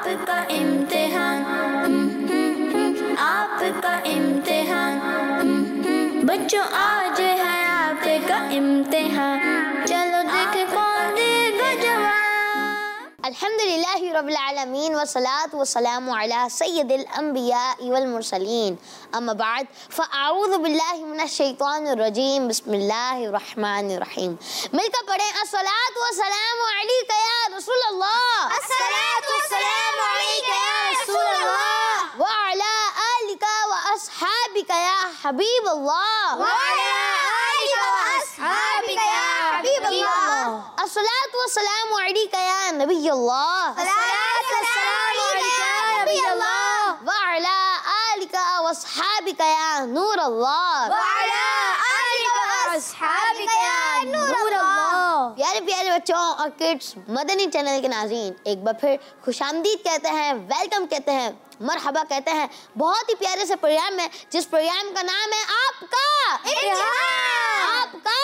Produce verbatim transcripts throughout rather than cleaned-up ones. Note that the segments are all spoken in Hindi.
आपका इम्तिहान, आपका इम्तिहान, बच्चों आज है आपका इम्तिहान, चलो देखें कौन देगा जवाब। अल्हम्दुलिल्लाहि रब्बिल आलमीन वस्सलातु वस्सलामु अला सय्यिदिल अंबिया वल मुरसलीन, अम्मा बाद फ़अऊज़ु बिल्लाहि मिनश शैतानिर रजीम, बिस्मिल्लाहिर रहमानिर रहीम। मिलकर पढ़ें अस्सलातु वस्सलामु अलैका या रसूलल्लाह, अस्सलातु वस्सलामु अलैका या रसूलल्लाह, व अला आलिका व अस्हाबिका या हबीबल्लाह, व अला आलिका व अस्हाबिका या हबीबल्लाह, अस्सलातु वस्सलामु अलैका या नबियल्लाह, अस्सलातु वस्सलामु अलैका या नबियल्लाह, व अला आलिका व अस्हाबिका या नूरल्लाह, व अला आलिका व अस्हाबिका या नूरल्लाह। प्यारे प्यारे बच्चों और किड्स, मदनी चैनल के नाज़रीन, एक बार फिर खुशामदीद कहते हैं, वेलकम कहते हैं, मरहबा कहते हैं। बहुत ही प्यारे से प्रोग्राम है जिस प्रोग्राम का नाम है आपका इम्तिहान, आपका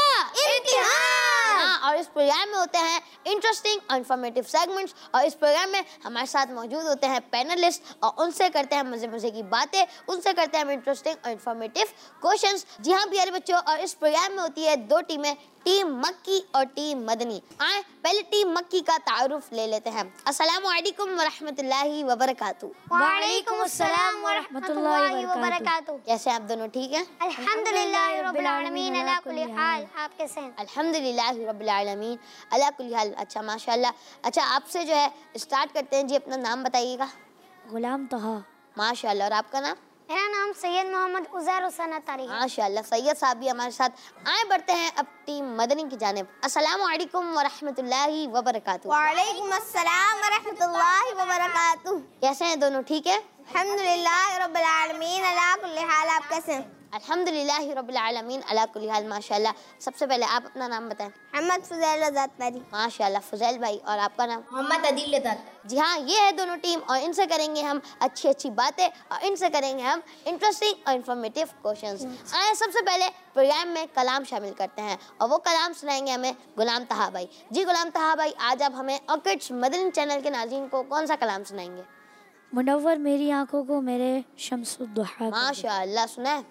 इम्तिहान। और इस प्रोग्राम में होते हैं इंटरेस्टिंग और इंफॉर्मेटिव सेगमेंट्स, और इस प्रोग्राम में हमारे साथ मौजूद होते हैं पैनलिस्ट, और उनसे करते हैं मजे मजे की बातें, उनसे करते हैं हम इंटरेस्टिंग और इंफॉर्मेटिव क्वेश्चंस। जी हाँ प्यारे बच्चों, और इस प्रोग्राम में होती है दो टीमें, टीम मक्की और टीम मदनी। आए पहले टीम मक्की का तारुफ ले लेते हैं। अस्सलामु अलैकुम व रहमतुल्लाहि व बरकातुहू। वालेकुम अस्सलाम व रहमतुल्लाहि व बरकातुहू। कैसे आप दोनों, ठीक हैं? अल्हम्दुलिल्लाह रब्बिल आलमीन अला कुल्ली हाल। आप कैसे हैं? अल्हम्दुलिल्लाह रब्बिल आलमीन अला कुल्ली हाल। अच्छा माशाल्लाह। अच्छा आपसे जो है स्टार्ट करते हैं जी, अपना नाम बताइएगा। गुलाम तहा। माशाल्लाह। और आपका नाम? मेरा नाम सैयद मोहम्मद उज़ैर हुसैन अतारी है। माशाल्लाह, सैयद साहब भी हमारे साथ। आए बढ़ते हैं अब टीम मदनी की जानिब। अस्सलामु अलैकुम व रहमतुल्लाहि व बरकातुहू। वालेकुम अस्सलाम व रहमतुल्लाहि व बरकातुहू। कैसे हैं दोनों, ठीक है? अल्हम्दुलिल्लाह रब्बिल आलमीन अला कुल्ली हाल। आप कैसे हैं? अल्हम्दुलिल्लाह रब्बिल आलमीन अला कुल्ली हाल। माशाल्लाह। सबसे पहले आप अपना नाम बताएं। मोहम्मद फुज़ैल अतारी। माशाल्लाह फुज़ैल भाई। और आपका नाम? मोहम्मद अदील अतारी। जी हाँ, ये है दोनों टीम, और इनसे करेंगे हम अच्छी अच्छी बातें, और इनसे करेंगे हम इंटरेस्टिंग और इंफॉर्मेटिव क्वेश्चंस। आए सबसे पहले प्रोग्राम में कलाम शामिल करते हैं, और वो कलाम सुनाएंगे हमें गुलाम तहा भाई। जी गुलाम तहा भाई, आज आप हमें और किड्स मदनी चैनल के नाज़रीन को कौन सा कलाम सुनाएंगे? मुनव्वर मेरी आंखों को मेरे शम्सुद्दुहा। माशाअल्लाह, सुनाए।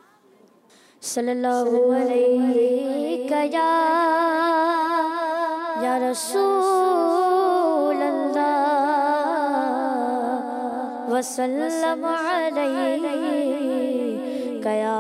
सल्लल्लाहु अलैका या या रसूल अल्लाह वसल्लम अलैका या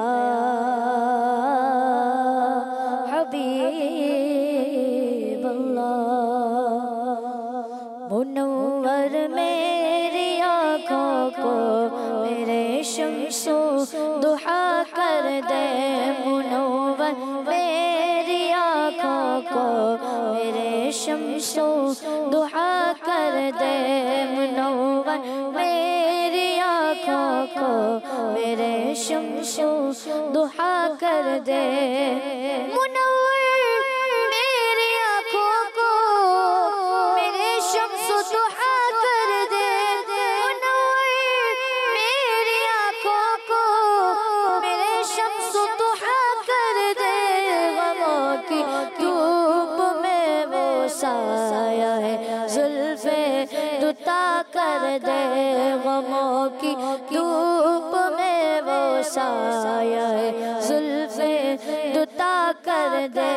हबीब अल्लाह। मुनव्वर मेरी आँखों को मेरे शम्सो दुहा कर दे, मुनव्वर मेरी आँखों को मेरे शम्सो दुहा कर दे, मुनव्वर मेरी आँखों को मेरे शम्सो दुहा कर दे, मुनव्वर मेरी आँखों को मेरे शम्सो दुहा कर दे, मुनव्वर मेरी आँखों को मेरे शम्सो दुहा कर दे। गमों की धूप में वो साया है, जुल्फे दुता कर दे, गमों की धूप में वो साया है, जुल्फे दुता कर दे।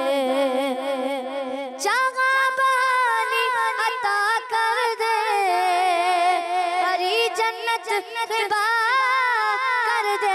चागा पानी अता कर दे, हरी जन्नत हिबा कर दे,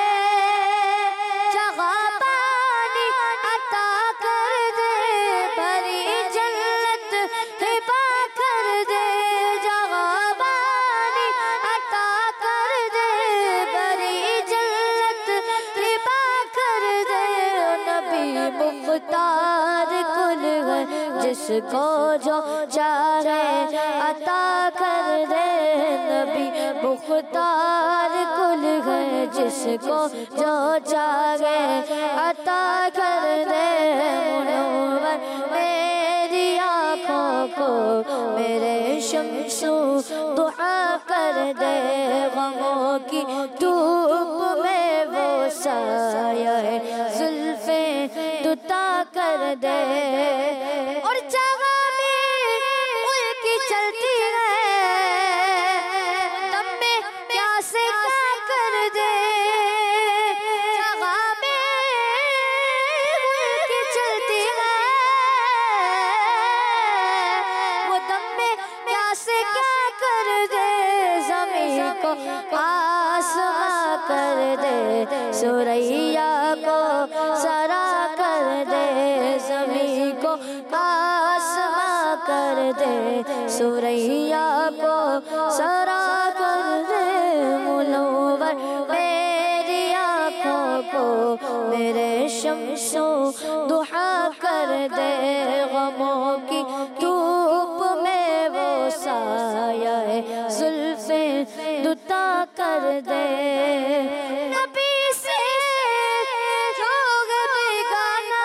चागा पानी अता कर दे, हरी जन्नत हिबा कर दे, चागा पानी अता कर दे, हरी जन्नत हिबा कर दे। नबी मुख्तार कुल जिसको जो चाहे अता कर दे, नबी मुख्तार कुल जिसको जो चाहे अता कर दे, मुनव्वर मेरी आँखों को मेरे शम्सो दुआ कर दे, गमों की धूप में वो साया है, जुल्फे दुता कर दे। और जगह में उल्की चलती है, कर दे, ज़मीं को आसमां कर दे, सुरैया को सरा कर दे, ज़मीं को आसमां कर दे, सुरैया को सरा कर दे। मुनव्वर मेरी आँखों को मेरे शम्सो दुहा कर दे, गमों की धूप में वो साया है जुल्फे दुता कर दे। नबी से जोग बेगाना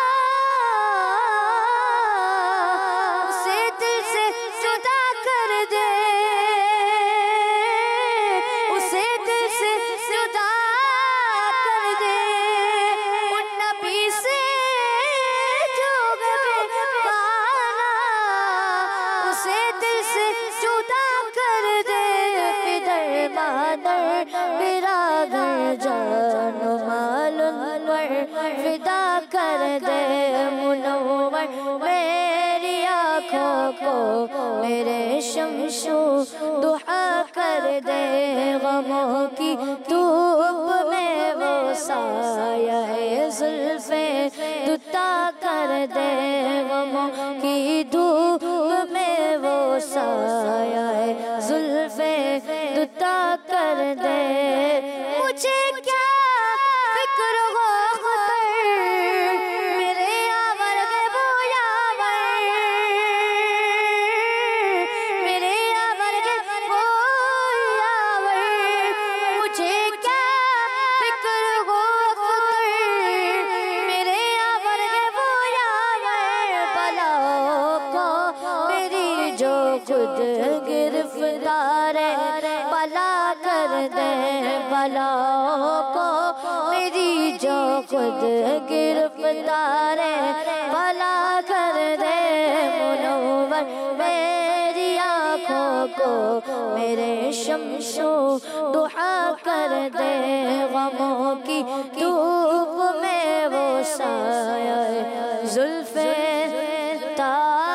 उसे दिल से जुदा कर दे, उसे दिल से जुदा कर दे। उन नबी से जोग बेगाना उसे दिल से जुदा कर दे। पिदर मादर बिरादर जान मालूम पर फिदा कर दे। मुनव्वर मेरी आँखों को मेरे शम्सो दुहा कर दे, गमों की धूप में वो साया है जुल्फे दुता कर दे, गमों की धूप में वो साया है जुल्फे दुता कर दे। मुझे क्या फिक्र हो खतर, मेरे यावर के वो यावर, मेरे यावर के वो यावर। मुझे क्या फिक्र हो खतर, मेरे यावर के वो यावर। बलाओं को मेरी जो खुद गिरफ्तार है भला कर दे, बलाओं को मेरी जो खुद गिरफ्तार है भला कर दे। मुनव्वर मेरी आँखों को मेरे शम्सो दुहा कर दे, गमों की धूप में वो साया है जुल्फे ता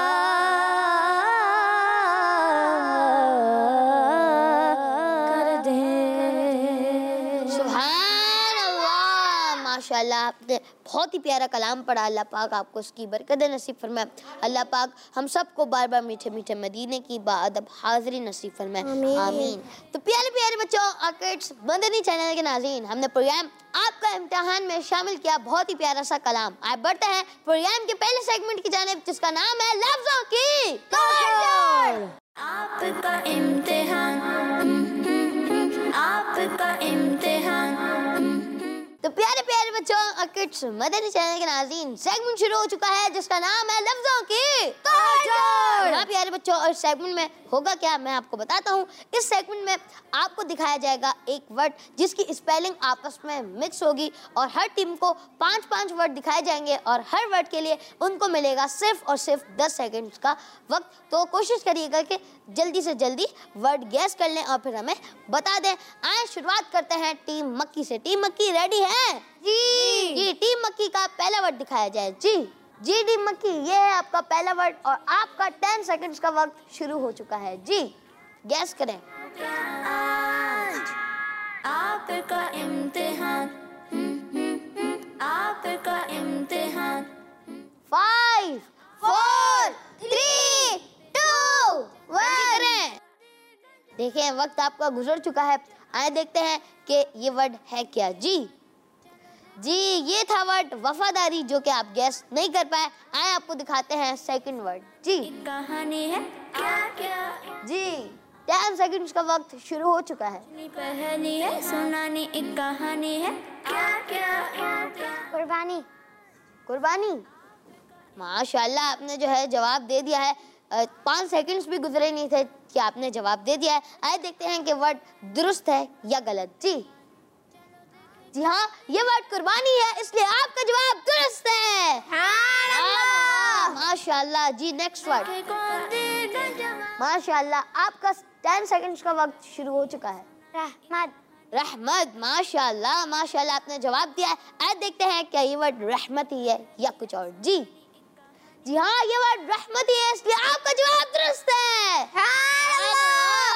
माशाल्लाह आपने बहुत ही प्यारा कलाम पढ़ा। अल्लाह पाक आपको उसकी बरकत नसीब फरमाए। अल्लाह पाक हम सबको बार बार मीठे मीठे मदीने की बाअदब हाज़िरी नसीब फरमाए, आमीन। तो प्यारे प्यारे बच्चों और किड्स, मदनी चैनल के नाज़रीन, हमने प्रोग्राम आपका इम्तिहान में शामिल किया बहुत ही प्यारा सा कलाम। आए बढ़ते हैं प्रोग्राम के पहले सेगमेंट की जानिब, जिसका नाम है लफ्ज़ों की तोड़। आपका इम्तिहान, आपका इम्तिहान। तो प्यारे प्यारे बच्चों और किड्स, मदनी चैनल के नाज़रीन, सेगमेंट शुरू हो चुका है जिसका नाम है लफ्ज़ों की तोड़। हाँ प्यारे बच्चों, और सेगमेंट में होगा क्या मैं आपको बताता हूँ। इस सेगमेंट में आपको दिखाया जाएगा एक वर्ड जिसकी स्पेलिंग आपस में मिक्स होगी, और हर टीम को पांच पांच वर्ड दिखाए जाएंगे और हर वर्ड के लिए उनको मिलेगा सिर्फ और सिर्फ दस सेकंड का वक्त। तो कोशिश करिएगा कि जल्दी से जल्दी वर्ड गैस कर लें और फिर हमें बता दें। आए शुरुआत करते हैं टीम मक्की से। टीम मक्की रेडी है? जी जी। टीम मक्की का पहला वर्ड दिखाया जाए। जी जी टीम मक्की, ये है आपका पहला वर्ड और आपका टेन सेकंड्स का वक्त शुरू हो चुका है। जी गैस करें। आज आपका इम्तिहान, आपका इम्तिहान। Five four three two one. देखिए वक्त आपका गुजर चुका है। आए देखते हैं कि ये वर्ड है क्या। जी जी ये था वर्ड वफादारी, जो कि आप गैस नहीं कर पाए। आए आपको दिखाते हैं सेकंड वर्ड। जी कहानी है क्या क्या, जी टेन सेकंड्स का वक्त शुरू हो चुका है। पहली है सुनानी एक कहानी है क्या क्या। कुर्बानी। कुर्बानी। माशाल्लाह आपने जो है जवाब दे दिया है। पाँच सेकंड्स भी गुजरे नहीं थे कि आपने जवाब दे दिया है। आइए देखते हैं कि वर्ड दुरुस्त है या गलत। जी जी हाँ, ये वर्ड कुर्बानी है, इसलिए आपका जवाब दुरुस्त है। हाँ, माशाल्लाह। जी नेक्स्ट वर्ड। माशाल्लाह आपका टेन सेकंड्स का वक्त शुरू हो चुका है। रहमत। रहमत। माशाल्लाह माशाल्लाह आपने जवाब दिया है। आज देखते हैं क्या ये वर्ड रहमत ही है या कुछ और। जी जी हाँ, ये वर्ड रहमत ही है, इसलिए आपका जवाब दुरुस्त है।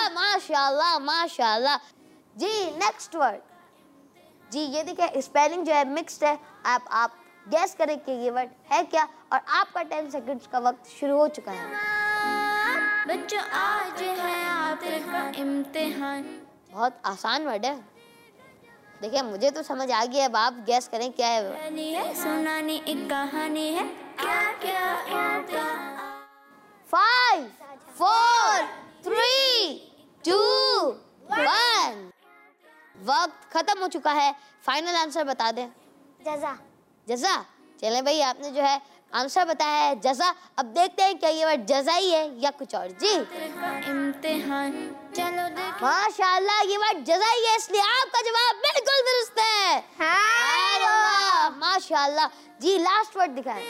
माशाल्लाह माशाल्लाह। जी नेक्स्ट वर्ड। जी ये देखिए स्पेलिंग जो है मिक्स्ड है। आप आप गैस करें कि ये वर्ड है क्या, और आपका टेन सेकंड्स का वक्त शुरू हो चुका है। बच्चों आज है आपका इम्तिहान। बहुत आसान वर्ड है। देखिए मुझे तो समझ आ गया, अब आप गैस करें क्या है। कहानी है सुनानी एक कहानी है, क्या क्या इम्तिहान। Five four three two one. वक्त खत्म हो चुका है। फाइनल आंसर बता दें। जज़ा। जज़ा। चलें भाई, आपने जो है आंसर बताया है जज़ा। अब देखते हैं क्या ये वर्ड जज़ा ही है या कुछ और। जी इम्तिहान चलो देख। माशाल्लाह ये वर्ड जज़ा ही है, इसलिए आपका जवाब बिल्कुल दुरुस्त है। हाँ माशाल्लाह। जी लास्ट वर्ड दिखाएं।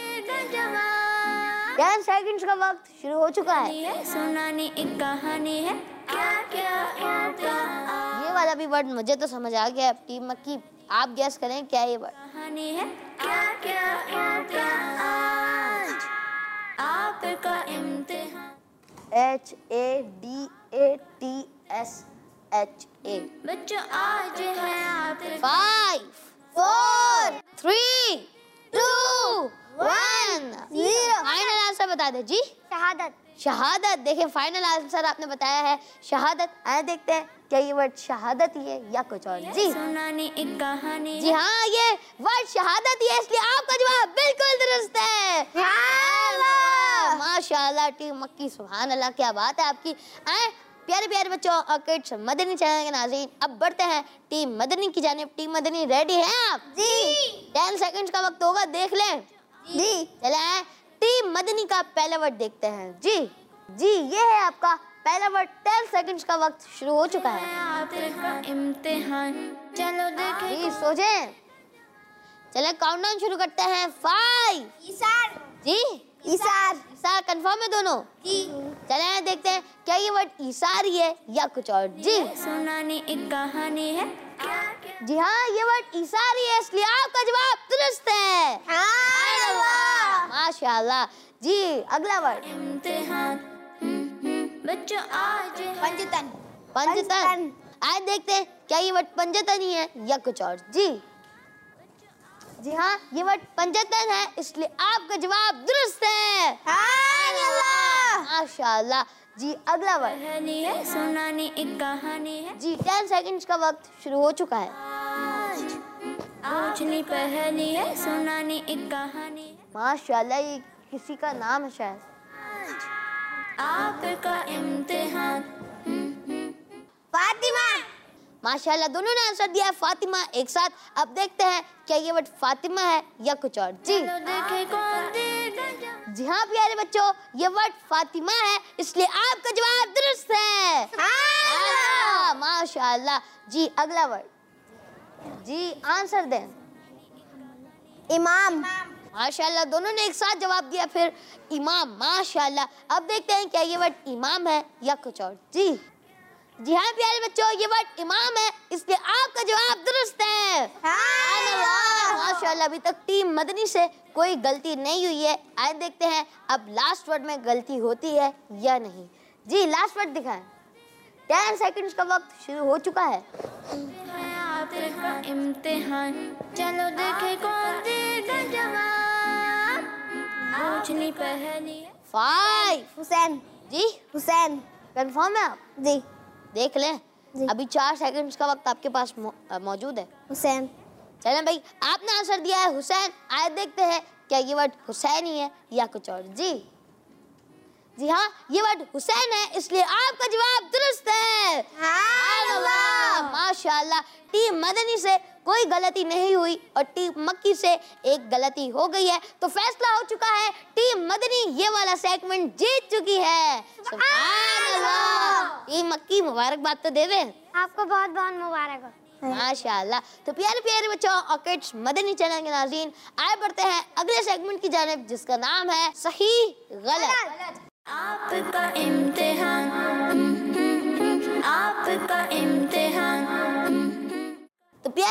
टेन सेकंड्स का वक्त शुरू हो चुका है। सुनानी एक कहानी है, क्या क्या इम्तिहान। ये वाला भी वर्ड मुझे तो समझ आ गया। टीम मक्की आप गैस करें क्या ये वर्ड। कहानी है, क्या क्या इम्तिहान। आपका इम्तिहान। H A D A T S H A. बच्चों आज है आपका। Five four three two one. Final answer बता दे जी। शहादत। शहादत। देखिए फाइनल आंसर आपने बताया है शहादत। आए देखते हैं क्या ये वर्ड शहादत ही है या कुछ और। जी सुनानी एक कहानी। जी हाँ ये वर्ड शहादत ही है, इसलिए आपका जवाब बिल्कुल दुरुस्त है। माशाल्लाह टीम मक्की, सुभान अल्लाह, क्या बात है आपकी। आए प्यारे प्यारे बच्चों और किड्स, मदनी चैनल के नाज़रीन, अब बढ़ते हैं टीम मदनी की जानिब। टीम मदनी रेडी हैं आप? जी। टेन सेकंड्स का वक्त होगा, देख लें। जी। चले आए टीम मदनी का पहला वर्ड देखते हैं। जी जी ये है आपका पहला वर्ड। टेन सेकंड्स का वक्त शुरू हो चुका है। आपका इम्तिहान चलो देखें। जी सोचें। चले काउंटडाउन शुरू करते हैं। फाइव। ईसार। जी ईसार। ईसार कंफर्म है दोनों? जी। चले देखते हैं क्या ये वर्ड ईसारी है या कुछ और। जी सुनानी एक कहानी है, क्या क्या। जी हाँ ये वर्ड ईसारी है, इसलिए आपका जवाब दुरुस्त है। माशाल्लाह। जी अगला वर्ड। इम्तिहान बच्चों आज है। पंजतन। पंजतन। आज देखते हैं क्या ये वर्ड पंजतन ही है या कुछ और। जी जी हाँ ये वर्ड पंजतन है, इसलिए आपका जवाब दुरुस्त है। माशाल्लाह। जी अगला वर्ड। कहानी है सुनानी एक कहानी है। जी टेन सेकंड्स का वक्त शुरू हो चुका है। पूछनी पहली है सुनानी एक कहानी है। माशाल्लाह ये किसी का नाम है शायद। आपका इम्तिहान। फातिमा। माशाल्लाह दोनों ने आंसर दिया है फातिमा एक साथ। अब देखते हैं क्या ये वर्ड फातिमा है या कुछ और। जी चलो देखे कौन देगा जवाब। जी हाँ प्यारे बच्चों ये वर्ड फातिमा है, इसलिए आपका जवाब दुरुस्त है। हाँ, माशाल्लाह। जी अगला वर्ड। जी आंसर दें। इमाम। माशाल्लाह दोनों ने एक साथ जवाब दिया, फिर इमाम। माशाल्लाह। अब देखते हैं क्या ये वर्ड इमाम है या कुछ और। जी जी हाँ प्यारे बच्चों ये वर्ड इमाम है, इसलिए आपका जवाब दुरुस्त है। माशाल्लाह अभी तक टीम मदनी से कोई गलती नहीं हुई है। आइए देखते हैं अब लास्ट वर्ड में गलती होती है या नहीं। जी लास्ट वर्ड दिखाएं। टेन सेकंड्स का वक्त शुरू हो चुका है। आपका इम्तिहान चलो देखे कौन देगा जवाब। पूछनी पहली है। फाइव। हुसैन। जी हुसैन। कंफर्म है आप? जी। देख लें जी। अभी चार सेकंड्स का वक्त आपके पास मौ, मौजूद है। हुसैन। चलें भाई आपने आंसर दिया है हुसैन। आइए देखते हैं क्या ये वर्ड हुसैन ही है या कुछ और। जी जी हाँ ये वर्ड हुसैन है, इसलिए आपका जवाब दुरुस्त है। माशाल्लाह टीम मदनी से कोई गलती नहीं हुई और टीम मक्की से एक गलती हो गई है, तो फैसला हो चुका है टीम मदनी ये वाला सेगमेंट जीत चुकी है। सुभान अल्लाह। टीम मक्की मुबारकबाद तो दे दें। आपको बहुत बहुत मुबारक हो। माशाल्लाह। तो प्यारे प्यारे बच्चों और किड्स मदनी चैनल के नाज़रीन, आए बढ़ते हैं अगले सेगमेंट की जानिब जिसका नाम है सही गलत। आपका इम्तिहान आपका इम्तिहान। तो प्यारे प्यारे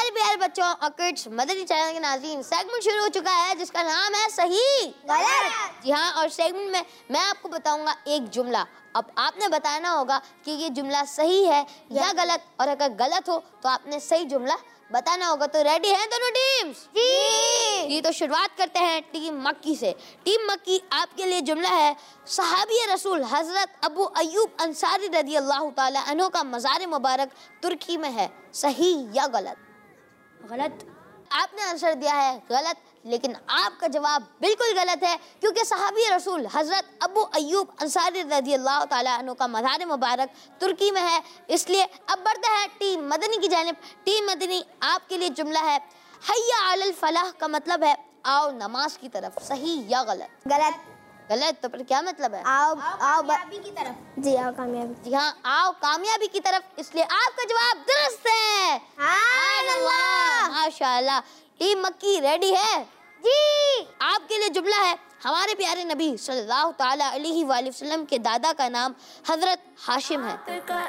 बच्चों और किड्स, मदनी चैनल के नाज़रीन, सेगमेंट शुरू हो चुका है जिसका नाम है सही गलत। जी हाँ, और सेगमेंट में मैं आपको बताऊंगा एक जुमला। अब आपने बताना होगा कि ये जुमला सही है या गलत, और अगर गलत हो तो आपने सही जुमला बताना होगा। तो रेडी हैं दोनों टीम्स? जी। जी तो शुरुआत करते हैं टीम मक्की से। टीम मक्की, आपके लिए जुमला है, सहाबी रसूल हजरत अबू अयूब अंसारी रदी अल्लाह ताला अन्हु का मज़ार मुबारक तुर्की में है। सही या गलत? गलत। आपने आंसर दिया है गलत, लेकिन आपका जवाब बिल्कुल गलत है, क्योंकि सहाबी रसूल हजरत अबू अयूब अंसारी रज़ी अल्लाह ताला अन्हु का मज़ार मुबारक तुर्की में है। इसलिए अब बढ़ते हैं टीम मदनी की जानिब। टीम मदनी, आपके लिए जुमला है, हय्या अलल फलाह का मतलब है आओ नमाज की तरफ। सही या गलत? गलत। गलत। तो फिर क्या मतलब है? आओ आओ कामयाबी की तरफ। जी आओ कामयाबी। जी हाँ, आओ कामयाबी की तरफ। इसलिए आपका जवाब दुरुस्त है। अल्लाह। माशाअल्लाह। टीम मक्की रेडी है? जी। आपके लिए जुमला है, हमारे प्यारे नबी सल्लल्लाहु ताला अलैहि वसल्लम के दादा का नाम हजरत हाशिम है।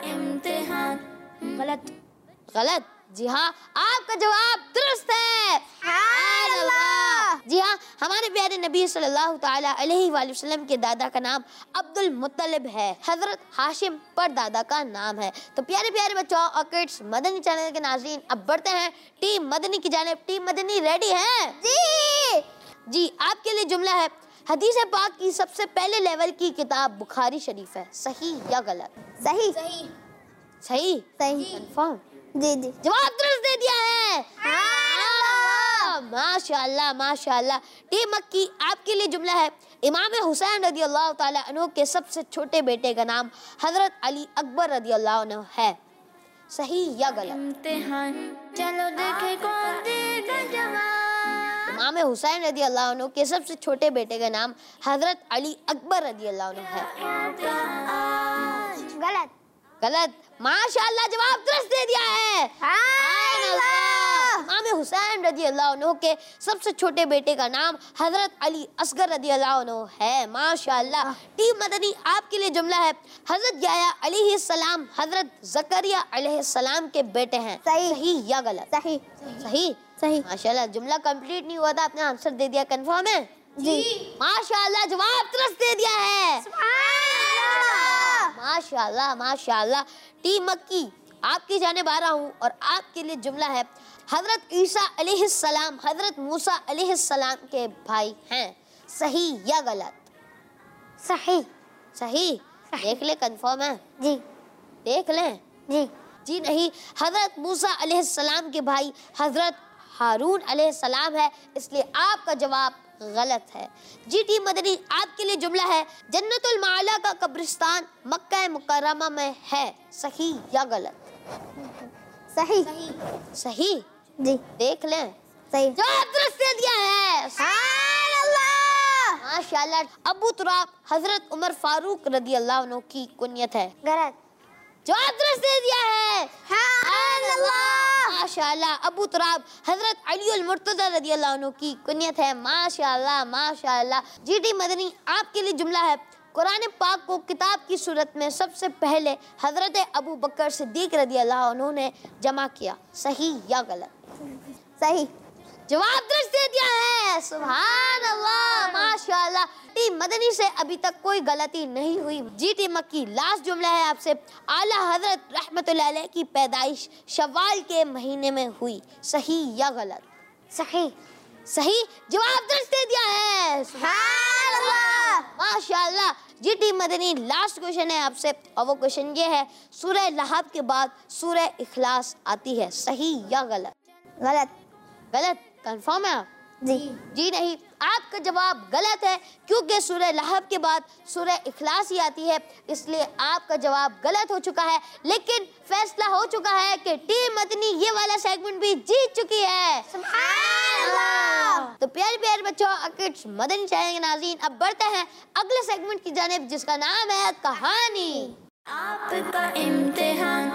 गलत। गलत। जी हाँ, आपका जवाब दुरुस्त है। अल्लाह। जी हाँ, हमारे प्यारे नबी सल्लल्लाहु ताला अलैहि वसल्लम के दादा का नाम अब्दुल मुत्तलिब है। हजरत हाशिम पर दादा का नाम है। तो प्यारे प्यारे बच्चों और किड्स, मदनी चैनल के नाज़रीन, अब बढ़ते हैं टीम मदनी की जानिब। टीम मदनी रेडी है? जी। जी, आपके लिए जुमला है, हदीस पाक की सबसे पहले लेवल की किताब बुखारी शरीफ है। सही या गलत? सही। सही। सही। सही। कंफर्म? जी जी। जवाब दुरुस्त दे दिया है। अल्लाह। माशाअल्लाह माशाअल्लाह। टीम मक्की, आपके लिए जुमला है, इमाम हुसैन रदी अल्लाह ताला अन्हु के सबसे छोटे बेटे का नाम हजरत अली अकबर रदी अल्लाह अन्हु है। सही या गलत? इम्तिहान चलो देखे कौन देगा जवाब। इमाम हुसैन रदी अल्लाह अन्हु के सबसे छोटे बेटे का नाम हजरत अली अकबर रदी अल्लाह अन्हु है। गलत। गलत। माशाअल्लाह, जवाब दुरुस्त दे दिया है। इमाम हुसैन रदी अल्लाह अन्हु के सबसे छोटे बेटे का नाम हजरत अली असगर रदी अल्लाह अन्हु है। माशाअल्लाह। टीम मदनी, आपके लिए जुमला है, हजरत याया अलैहिस्सलाम हजरत जकरिया अलैहिस्सलाम के बेटे हैं। सही। सही या गलत? सही। सही। सही। माशाअल्लाह, जुमला कंप्लीट नहीं हुआ था, आपने आंसर दे दिया। कंफर्म है? जी। माशाअल्लाह, जवाब दुरुस्त दे दिया है। माशाअल्लाह माशाअल्लाह। टीम मक्की, आपकी जानिब आ रहा हूँ और आपके लिए जुमला है, हजरत ईसा अलैहिस्सलाम हजरत मूसा अलैहिस्सलाम के भाई हैं। सही या गलत? सही। सही। देख ले, कंफर्म है? जी। देख लें? जी। जी नहीं, हजरत मूसा अलैहिस्सलाम के भाई हजरत हारून अलैहिस्सलाम है। इसलिए आपका जवाब गलत है। जी टीम मदनी, आपके लिए जुमला है, जन्नतुल माला का कब्रिस्तान मक्का मुकर्रमा में है। सही या गलत? सही। सही। जी। देख लें? सही। जवाब दुरुस्त दे दिया है। अल्लाह। माशाअल्लाह। अबू तुराब हजरत उमर फारूक रदी अल्लाह अन्हु की कुनियत है। गलत। जवाब दुरुस्त दे दिया है। अल्लाह। माशाअल्लाह। अबू तुराब हजरत अली अल मुर्तज़ा रदी अल्लाह अन्हु की कुनियत है। माशाअल्लाह माशाअल्लाह। जी टी मदनी, आपके लिए जुमला है, कुरान पाक को किताब की सूरत में सबसे पहले हजरत अबू बकर सिद्दीक रदी अल्लाह अन्हु ने जमा किया। सही या गलत? सही। जवाब दुरुस्त दे दिया है। सुभान अल्लाह माशाअल्लाह। टीम मदनी से अभी तक कोई गलती नहीं हुई। जी टीम मक्की, लास्ट जुमला है आपसे, आला हजरत रहमतुल्लाह अलैह की पैदाइश शव्वाल के महीने में हुई। सही या गलत? सही। सही। जवाब दुरुस्त दे दिया है। सुभान अल्लाह माशाअल्लाह। जी टीम मदनी, लास्ट क्वेश्चन है आपसे, और वो क्वेश्चन ये है, सूरह लहब के बाद सूरह इखलास आती है। सही या गलत? गलत। गलत। कंफर्म है आप? जी। जी नहीं, आपका जवाब गलत है, क्योंकि सूरह लहब के बाद सूरह इखलास ही आती है। इसलिए आपका जवाब गलत हो चुका है। लेकिन फैसला हो चुका है कि टीम मदनी ये वाला सेगमेंट भी जीत चुकी है। सुभान अल्लाह। तो प्यारे प्यारे बच्चों, किड्स मदनी चैनल के नाज़रीन, अब बढ़ते हैं अगले सेगमेंट की जानिब, जिसका नाम है कहानी। आपका इम्तिहान,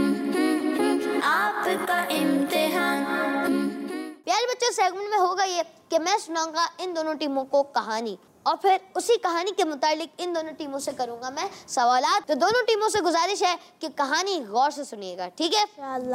आपका इम्तिहान। प्यारे बच्चों, सेगमेंट में होगा ये कि मैं सुनाऊंगा इन दोनों टीमों को कहानी, और फिर उसी कहानी के मुतालिक इन दोनों टीमों से करूंगा मैं सवालात। तो दोनों टीमों से गुजारिश है कि कहानी गौर से सुनिएगा, ठीक है?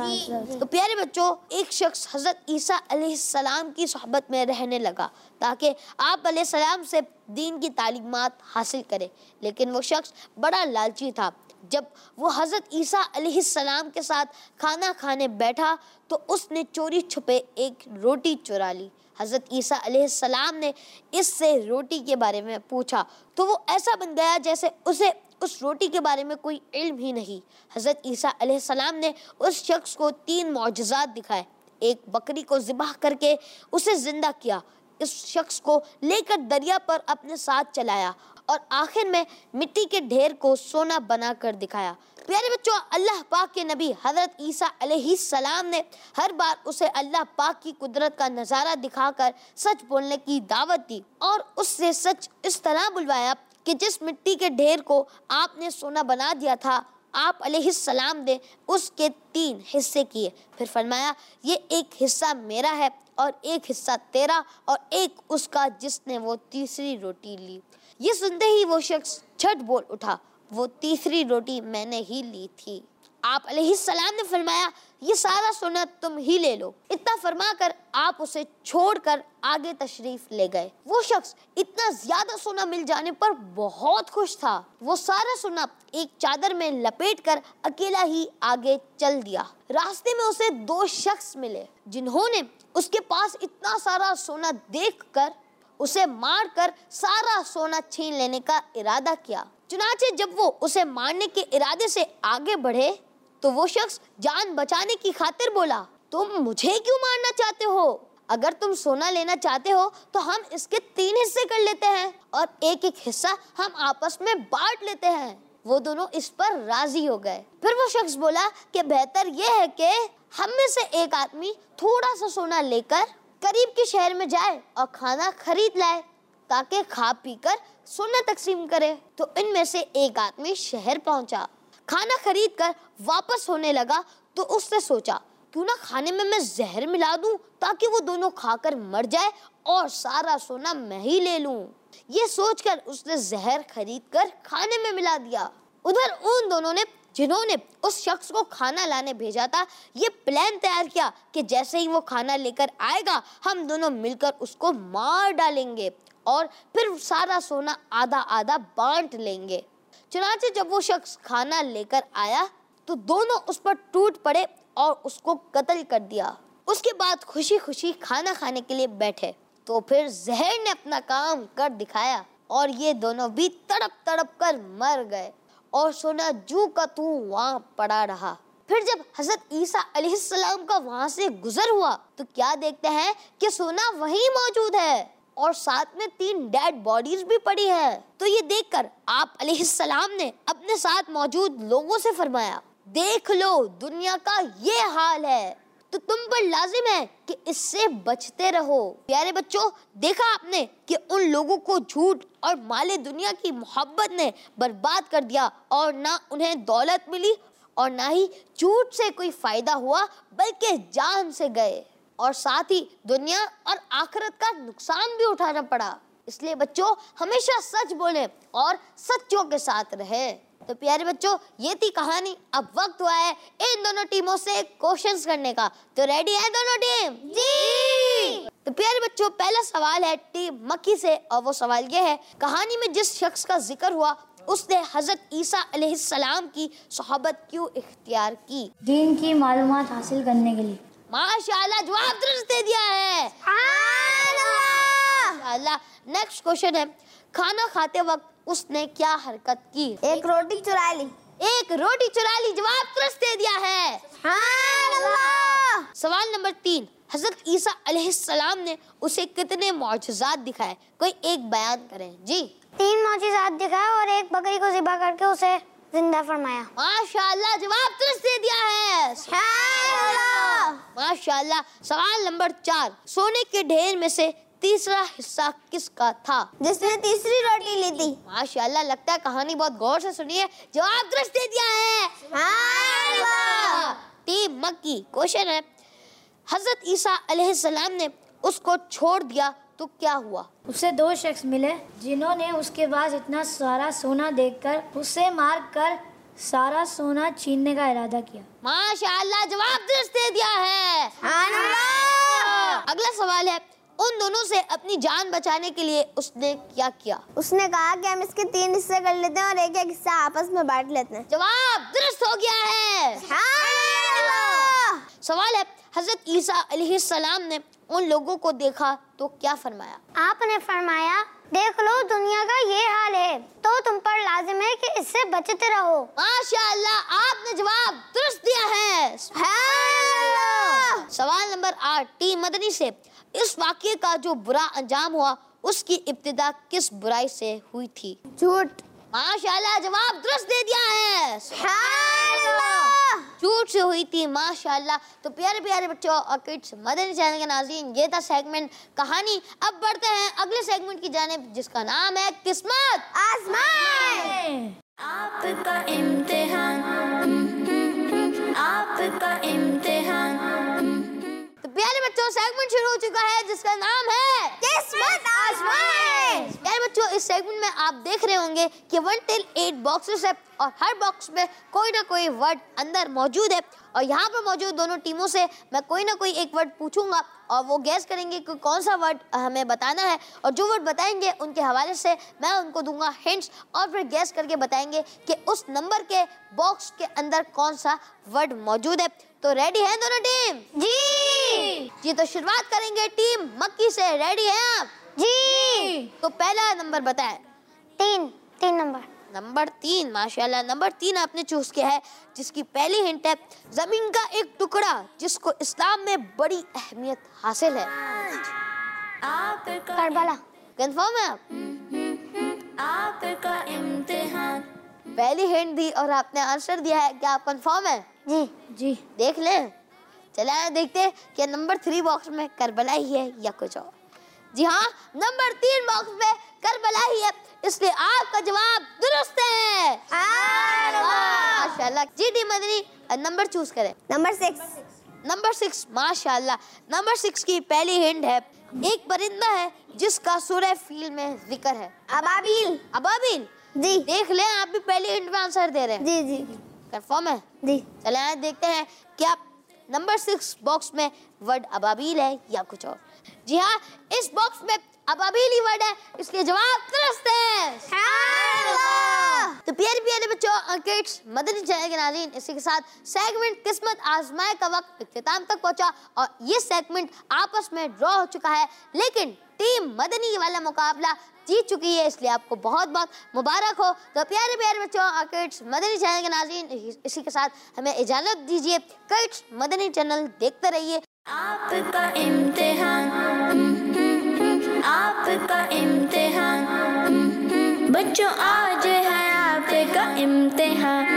तो प्यारे बच्चों, एक शख्स हजरत ईसा अलैहिस्सलाम की सोहबत में रहने लगा ताकि आप अलैहिस्सलाम से दीन की तालीमात हासिल करे, लेकिन वो शख्स बड़ा लालची था। जब वो हजरत ईसा अलैहिस्सलाम के साथ खाना खाने बैठा तो उसने चोरी छुपे एक रोटी चुरा ली। हजरत ईसा अलैहिस्सलाम ने इससे रोटी के बारे में पूछा तो वो ऐसा बन गया जैसे उसे उस रोटी के बारे में कोई इल्म ही नहीं। हजरत ईसा अलैहिस्सलाम ने उस शख्स को तीन मौजज़ात दिखाए। एक बकरी को ज़िबाह करके उसे जिंदा किया, इस शख्स को लेकर दरिया पर अपने साथ चलाया और आखिर में मिट्टी के ढेर को सोना बना कर दिखाया। प्यारे बच्चों, अल्लाह पाक के नबी हजरत ईसा अलैहिस्सलाम ने हर बार उसे अल्लाह पाक की कुदरत का नज़ारा दिखाकर सच बोलने की दावत दी और उससे सच इस तरह बुलवाया कि जिस मिट्टी के ढेर को आपने सोना बना दिया था, आप अलैहिस्सलाम ने उसके तीन हिस्से किए। फिर फरमाया, ये एक हिस्सा मेरा है और एक हिस्सा तेरा और एक उसका जिसने वो तीसरी रोटी ली। ये सुनते ही वो शख्स झट बोल उठा, वो तीसरी रोटी मैंने ही ली थी। आप अलैहिस्सलाम ने फरमाया, ये सारा सोना तुम ही ले लो। इतना फरमाकर आप उसे छोड़कर आगे तशरीफ ले गए। वो शख्स इतना ज्यादा सोना मिल जाने पर बहुत खुश था। वो सारा सोना एक चादर में लपेटकर अकेला ही आगे चल दिया। रास्ते में उसे दो शख्स मिले जिन्होंने उसके पास इतना सारा सोना देखकर उसे मारकर सारा सोना छीन लेने का इरादा किया। चुनाचे जब वो उसे मारने के इरादे से आगे बढ़े तो वो शख्स जान बचाने की खातिर बोला, तुम मुझे क्यों मारना चाहते हो? अगर तुम सोना लेना चाहते हो तो हम इसके तीन हिस्से कर लेते हैं और एक एक हिस्सा हम आपस में बांट लेते हैं। वो दोनों इस पर राजी हो गए। फिर वो शख्स बोला कि बेहतर यह है कि हम में से एक आदमी थोड़ा सा सोना लेकर करीब के शहर में जाए और खाना खरीद लाए ताकि खा पी कर सोना तकसीम करे। तो इनमें से एक आदमी शहर पहुंचा, खाना खरीद कर वापस होने लगा तो उसने सोचा, क्यों ना खाने में मैं जहर मिला दूं ताकि वो दोनों खाकर मर जाए और सारा सोना मैं ही ले लूं। ये सोचकर उसने जहर खरीद कर खाने में मिला दिया। उधर उन दोनों ने जिन्होंने उस शख्स को खाना लाने भेजा था, ये प्लान तैयार किया कि जैसे ही वो खाना लेकर आएगा हम दोनों मिलकर उसको मार डालेंगे और फिर सारा सोना आधा आधा बांट लेंगे। चुनांचे जब वो शख्स खाना लेकर आया तो दोनों उस पर टूट पड़े और उसको कत्ल कर दिया। उसके बाद खुशी खुशी खाना खाने के लिए बैठे तो फिर जहर ने अपना काम कर दिखाया और ये दोनों भी तड़प तड़प कर मर गए और सोना जू का तू वहाँ पड़ा रहा। फिर जब हजरत ईसा अलैहिस्सलाम का वहाँ से गुजर हुआ तो क्या देखते हैं कि सोना वहीं मौजूद है और साथ में तीन डेड बॉडीज भी पड़ी है। तो ये देखकर आप अलैहिस्सलाम ने अपने साथ मौजूद लोगों से फरमाया, देख लो दुनिया का ये हाल है, तो तुम पर लाजिम है कि इससे बचते रहो। प्यारे बच्चों, देखा आपने कि उन लोगों को झूठ और माले दुनिया की मोहब्बत ने बर्बाद कर दिया और ना उन्हें दौलत मिली और ना ही झूठ से कोई फायदा हुआ बल्कि जान से गए और साथ ही दुनिया और आखिरत का नुकसान भी उठाना पड़ा। इसलिए बच्चों हमेशा सच बोलें और सच्चों के साथ रहें। तो प्यारे बच्चों, ये थी कहानी। अब वक्त हुआ है इन दोनों टीमों से क्वेश्चंस करने का। तो रेडी है दोनों टीम? जी। तो प्यारे बच्चों, पहला सवाल है टीम मक्की से और वो सवाल ये है, कहानी में जिस शख्स का जिक्र हुआ उसने हजरत ईसा अलैहिस्सलाम की सोहबत क्यों इख्तियार की? दीन की मालूमात हासिल करने के लिए। माशाल्लाह, जवाब दुरुस्त दे दिया है। माशाल्लाह। नेक्स्ट क्वेश्चन है, खाना खाते वक्त उसने क्या हरकत की? एक रोटी चुरा ली। एक रोटी चुरा ली, जवाब दुरुस्त दे दिया है। सवाल नंबर तीन, हजरत ईसा अलैहिस्सलाम ने उसे कितने मौजज़ात दिखाए? कोई एक बयान करें जी। तीन मौजज़ात दिखाए और एक बकरी को ज़िबा करके उसे जिंदा फरमाया। माशाल्लाह, जवाब दुरुस्त दे दिया है। माशाल्लाह। सवाल नंबर चार, सोने के ढेर में से तीसरा हिस्सा किसका था? जिसने तीसरी रोटी ली थी। माशाल्लाह, लगता है कहानी बहुत गौर से सुनी है। जवाब दुरुस्त दे दिया है। टीम मक्की, क्वेश्चन है, हजरत ईसा अलैहिस्सलाम ने उसको छोड़ दिया तो क्या हुआ? उसे दो शख्स मिले जिन्होंने उसके पास इतना सारा सोना देखकर उसे मार कर सारा सोना छीनने का इरादा किया। माशाअल्लाह, जवाब दुरुस्त दे दिया है। अगला सवाल है, उन दोनों से अपनी जान बचाने के लिए उसने क्या किया? उसने कहा कि हम इसके तीन हिस्से कर लेते हैं और एक एक हिस्सा आपस में बांट लेते हैं। जवाब दुरुस्त हो गया है। सवाल है, हजरत ईसा अलैहिस्सलाम ने उन लोगों को देखा तो क्या फरमाया? आपने फरमाया, देख लो दुनिया का ये हाल है तो तुम पर लाजिम है कि इससे बचते रहो। माशाअल्लाह, आपने जवाब दुरुस्त दिया है। सवाल नंबर आठ, टीम मदनी से, इस वाक़ये का जो बुरा अंजाम हुआ उसकी इब्तिदा किस बुराई से हुई थी? झूठ। माशाअल्लाह, जवाब दुरुस्त दे दिया है। झूठ से हुई थी। माशाअल्लाह। तो प्यारे प्यारे बच्चों और किड्स, मदनी चैनल के नाज़रीन, ये था सेगमेंट कहानी। अब बढ़ते हैं अगले सेगमेंट की जानिब जिसका नाम है किस्मत आज़माए। आपका इम्तिहान, आपका इम्तिहान। तो प्यारे बच्चों, सेगमेंट शुरू हो चुका है जिसका नाम है किस्मत आज़माए। प्यारे बच्चों, इस सेगमेंट में आप देख रहे होंगे कि वन टिल एट बॉक्सेस है और हर बॉक्स में कोई ना कोई वर्ड अंदर मौजूद है और यहाँ पर मौजूद दोनों टीमों से मैं कोई ना कोई एक वर्ड पूछूंगा और वो गैस करेंगे कि कौन सा वर्ड हमें बताना है और जो वर्ड बताएंगे उनके हवाले से मैं उनको दूंगा हिंट्स और फिर गैस करके बताएंगे कि उस नंबर के बॉक्स के अंदर कौन सा वर्ड मौजूद है। तो रेडी है दोनों टीम? जी जी। तो शुरुआत करेंगे टीम मक्की से। रेडी है आप? जी। तो पहला नंबर बताएं। तीन तीन नंबर नंबर तीन। माशाल्लाह, नंबर तीन आपने चूज किया है जिसकी पहली हिंट है जमीन का एक टुकड़ा जिसको इस्लाम में बड़ी अहमियत हासिल है। करबला। कंफर्म है आप? आपका इम्तिहान। पहली हिंट दी और आपने आंसर दिया है। क्या आप कंफर्म है? जी जी। देख लें, चला देखते हैं कि नंबर थ्री बॉक्स में करबला ही है या कुछ और। जी हाँ, नंबर तीन बॉक्स में करबला ही है, इसलिए आपका जवाब दुरुस्त है। माशाल्लाह। जी टीम मदनी, नंबर चूज करें। Number six. Number six. माशाल्लाह। नंबर सिक्स की पहली हिंट है एक परिंदा है जिसका सूरह फील में जिक्र है। अबाबील। अबाबील। जी देख लें, आप भी पहली हिंट में आंसर दे रहे हैं। जी जी कंफर्म है? जी। चले आए देखते हैं क्या नंबर सिक्स बॉक्स में वर्ड अबाबील है या कुछ और। जी हाँ, इस बॉक्स में अबाबील ही वर्ड है, इसलिए जवाब दुरुस्त है। तो प्यारे प्यारे बच्चों, किड्स, मदनी चैनल के नाज़रीन, इसी के साथ सेगमेंट किस्मत आज़माए का वक्त इख्तिताम तक पहुंचा और ये सेगमेंट आपस में ड्रॉ हो चुका है, लेकिन टीम मदनी वाला मुकाबला जीत चुकी है, इसलिए आपको बहुत बहुत मुबारक हो। तो प्यारे प्यारे बच्चों और किड्स, मदनी चैनल के नाज़रीन, इसी के साथ हमें इजाज़त दीजिए। किड्स, मदनी चैनल देखते रहिए। आपका इम्तिहान, आपका इम्तिहान। बच्चों, आज है आपका इम्तिहान।